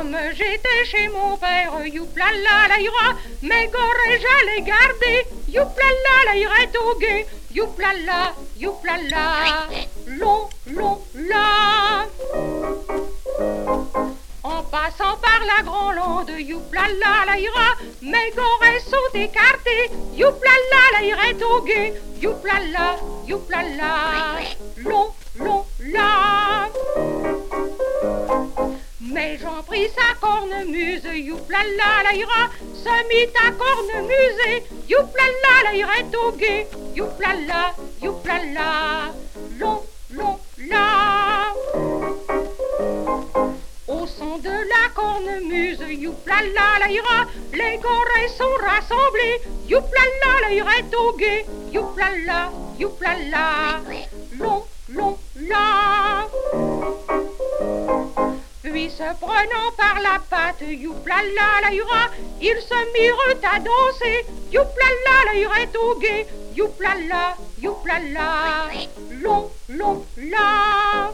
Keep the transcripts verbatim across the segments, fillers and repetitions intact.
Comme j'étais chez mon père, youplala la ira, mes gorées j'allais garder, youplala la ira au guet, youplala, youplala, long, long, la. En passant par la Grande-Lande, youplala la ira, mes gorées sont écartées, youplala la ira au guet, youplala, youplala, long, long, la. Mais j'en pris sa cornemuse, youplala la ira, se mit à cornemuser, youplala la ira au guet, youplala, youplala, long, long, la. Au son de la cornemuse, youplala la ira, les gorées sont rassemblées, youplala la ira au guet, youplala, youplala, long, long, la. Puis se prenant par la patte, youplala la ira, ils se mirent à danser, youplala la ira au guet, youplala, youplala, long, long, la.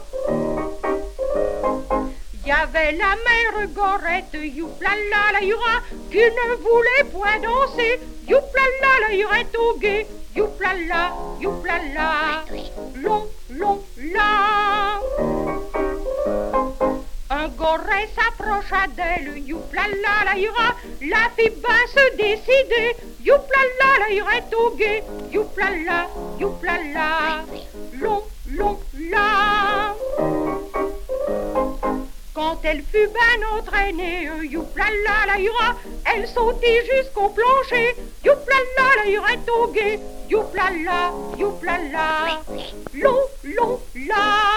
Y avait la mère Gorette, youplala la ira, qui ne voulait point danser, youplala la ira au guet, youplala, youplala, long, long, la. Un goret s'approcha d'elle, youplala la ira, la fit ben se décider, youplala la ira au guet, youplala, youplala, long, long, la. Quand elle fut ben entraînée, youplala la ira, elle sautit jusqu'au plancher, youplala la ira au guet, youplala, youplala, long, long, la.